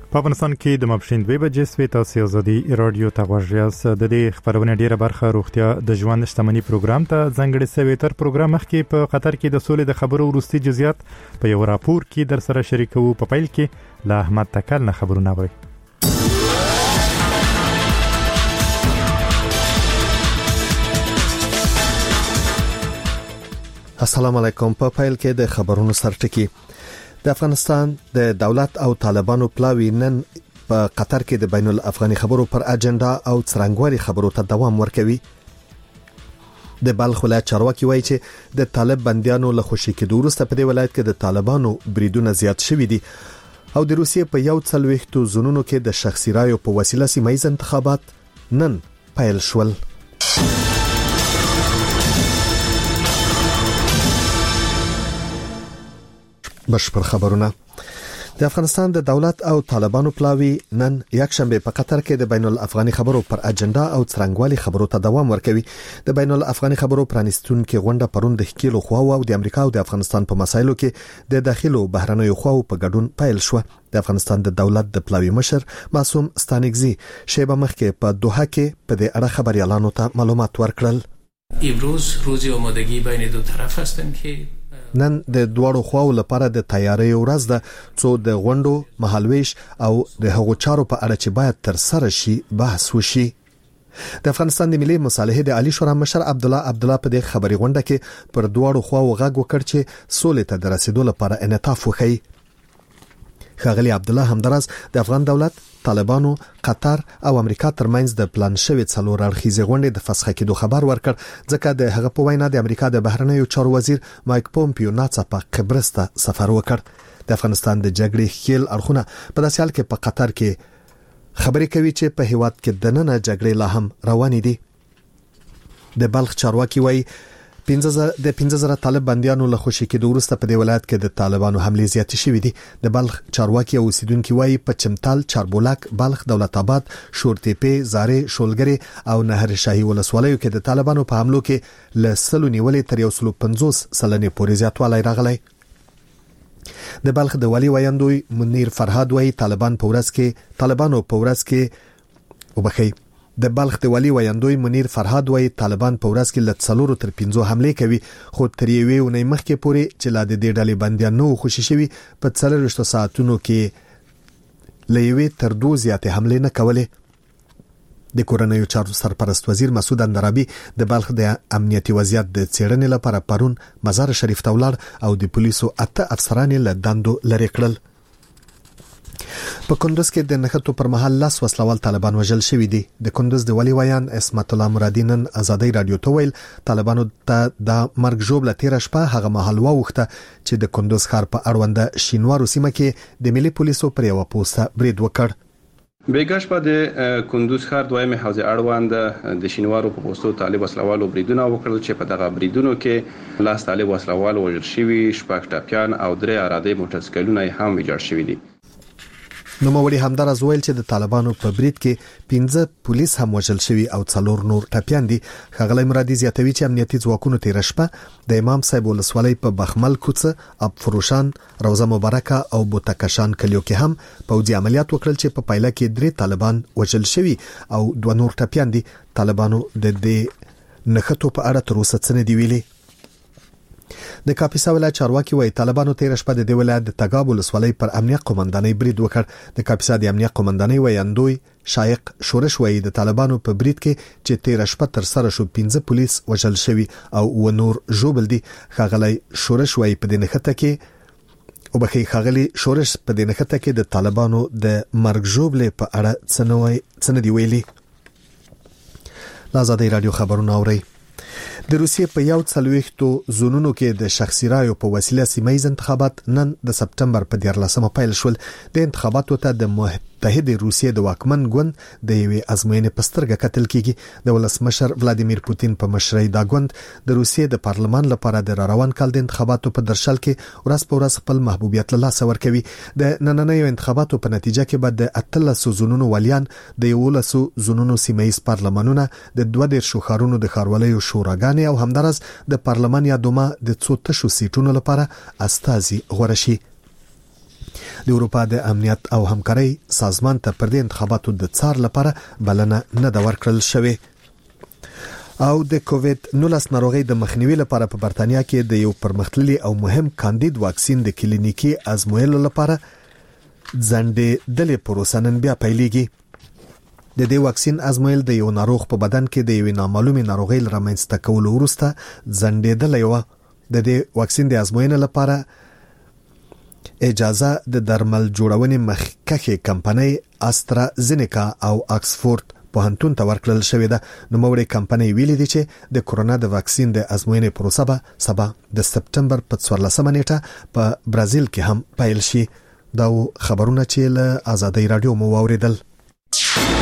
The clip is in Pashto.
په افغانستان کې د ماپښین 2 بجې سوي تاسو ازادي رادیو ته غوږ یاست. د دې خبرونه ډیره برخه روغتیا د ژوند شتمنۍ پروګرام ته ځانګړي سوي. تر پروګرام مخکې په قطر کې د سولې د خبرو وروستي جزئیات په یو راپور کې در سره شریکو. په پیل کې له احمد تکل نه خبرونه اورئ. السلام علیکم. په پیل کې د خبرونو سرټکی. د افغانستان د دولت او طالبانو پلاوی نن په قطر کې د بین الافغاني خبرو پر اجنډا او څرنګوالي خبرو ته دوام ورکوي. د بلخ ولایت چارواکي وایي چې د طالب بنديانو له خوشي کېدو وروسته په دې ولایت کې د طالبانو بریدونه زیات شوي دي او د روسیې په 140 زونونو کې د شخصي رایو په وسیله سیمایي انتخابات نن پیل شول. بشپړ خبرونه. د افغانستان د دولت او طالبانو پلاوی نن یک شنبه په قطر کې د بین الافغاني خبرو پر اجنډا او څرنګوالي خبرو ته دوام ورکوي. د بین الافغاني خبرو پرانیستون کې غونډه پرون د خکیلو خواو او د امریکا او د افغانستان په مسایلو کې د داخلو بهرنیو خواو په ګډون پیل شو. د افغانستان د دولت د پلاوی مشر معصوم ستانکزی شیبه مخکې په دوحه کې په دې اړه خبريالانو ته معلومات ورکړل. امروز روز آمادگی بین دو طرف هستند که نن د دوړو خواو لپاره د تیاری ورځ ده څو د غونډو مهالويش او د هغو چارو په اړه چې باید تر سره شي بحث وشي. د افغانستان د ملي مصالحې د عالی شورا مشر عبد الله په دې خبري غونډه کې پر دوړو خواو غږ وکړ چې سولې ته د رسیدو لپاره انعطاف وکړي. ښاغلي عبد الله همدراز د افغان دولت، طالبانو، قطر او امریکا ترمنځ د پلان شوی څلور اړخیزې غونډې د فسخه کېدو خبر ورکړ ځکه د هغه په وینا د امریکا د بهرنیو چارو وزیر مایک پومپیو ناڅاپه قبرس ته سفر وکړ. د افغانستان د جګړې خیل اړخونه په داسې حال کې په قطر کې خبرې کوي چې په هیواد کې د نن جګړې لا هم روانې دي. د بلخ چارواکي وایي 15,000 طالب بنديانو له خوشي کېدو وروسته په دې ولایت کې د طالبانو حملې زیاتې شوې دي. د بلخ چارواکي او اوسیدونکو وایي په چمتال، چاربولک، بلخ، دولت آباد، شورتيپي، زاري، شولګري او نهر شاهي ولسوالیو کې د طالبانو په حملو کې له 100 نیولې تر 150 سلنې پورې زیاتوالی راغلی. د بلخ د والي ویاندوی منیر فرهاد وایي طالبانو په ورځ کې وبخي د بلخ د والي ویاندوی منیر فرهاد وایي طالبان په ورځ کې ل 4 تر 5 حمله کوي خو تر یوې ونې مخکې پورې چې لا د دې ډلې بنديانو خوشي شوي په 4 ساعتونو کې لوي تر 2 زیاتې حمله نه کولې. د کورنیو چارو سرپرست وزیر مسعود اندرابي د بلخ د امنیتي وضعیت د څېړنې لپاره پرون مزار شریف ته ولاړ او د پولیسو 8 افسران له دندو لرې کړل. په کندوز کې د نښتو پر مهال لاس وسلوال طالبان وژل شوي دي. د کندوز د والي ویان اسمت الله مرادي نن ازادي رادیو ته ویل طالبانو ته د مرګ ژوبله تیر شپه هغه مهال ووخته چې د کندوز ښار په اړونده شینوارو سیمه کې د ملي پولیسو پر یو پوسټ برید وکړ. بیګاش په د کندوز ښار دویمه حوزه اړوند د شینوارو په پوسټو طالب وسلوالو بریدونه وکړل چې په دغه بریدونو کې لاس طالب وسلوال وژل شوي، شپږ ټپيان او 3 اراده موټرسایکلونه هم ویجاړ شوي دي. نوموړي همدارز ویل چې د طالبانو په برید کې 15 پولیس هم وژل شوي او 4 نور ټپيان دي. ښاغلی مرادي زیاتوي چې امنیتي ځواکونو تیر شپه د امام صاحب ولسوالۍ په بخمل کوڅه، اب فروشان، روزه مبارکه او بوتکشان کلیو کې هم پوځي عملیات وکړل چې په پایله کې 3 طالبان وژل شوي او 2 نور ټپيان دي. طالبانو د دې نښتو په اړه تر اوسه څه نه دی ویلي. د کاپیسا ولایت چارواکي وایي طالبانو تیر شپه د دې ولایت د تګاب ولسوالۍ پر امنیت قومندانۍ برید وکړ. د کاپیسا د امنیت قومندانۍ ویاندوی شایق شورش وایي د طالبانو په برید کې چې تیر شپه تر سره شو 15 پولیس وژل شوي او و نور ژوبل دي. ښاغلی شورش وایي په دې نښته کې د طالبانو د مرګ ژوبلې په اړه څه نه دی ویلي. لازادي رادیو خبرونه اوري. د روسیې په 140 زونونو کې د شخصي رایو په وسیله سیمایي انتخابات نن د سپټمبر په 14مه پیل شول. د انتخاباتو ته د متحده روسیې د واکمن ګوند د یوې ازموینې په سترګه کتل کیږي. د ولسمشر ولادیمیر پوتین په مشرۍ دا ګوند د روسیې د پارلمان لپاره د روان کال د انتخاباتو په درشل کې ورځ په ورځ خپل محبوبیت له لاسه ورکوي. د نننیو انتخاباتو په نتیجه کې به د 13 زونونو والیان، د 11 زونونو سیمایي پارلمانونه، د 12 ښارونو د ښاروالۍ شوراګانې او همدارس د پارلمان یا دوما د 2 تشو سیټونو لپاره استازي غوړه شي. د اروپا د امنیت او همکاري سازمان ته پر دې انتخاباتو د څار لپاره بلنه نه دا ورکړل شوې. او د کووید 19 ناروغي د مخنیوي لپاره په برتانیا کې د یو پرمختللي او مهم کاندید واکسین د کلینیکي ازمویلو لپاره ځنډې دلې پروسه نن بیا پیلېږي. د دې واکسین ازمویل د یو ناروغ په بدن کې د یو نامعلومه ناروغي لرمنځته کولو وروسته ځنډېدلې و. د دې واکسین د ازموینې لپاره اجازه د درمل جوړونې مخکښه کمپنۍ استرازینیکا او آکسفورد پوهنتون ته ورکړل شوې ده. نو موږ کمپنۍ ویلي دي چې د کورونا د واکسین د ازموینې پروسه به سبا د سپټمبر په 14 نیټه په برازیل کې هم پیل شي. دا خبرونه چې له آزادۍ رادیو مو واوریدل.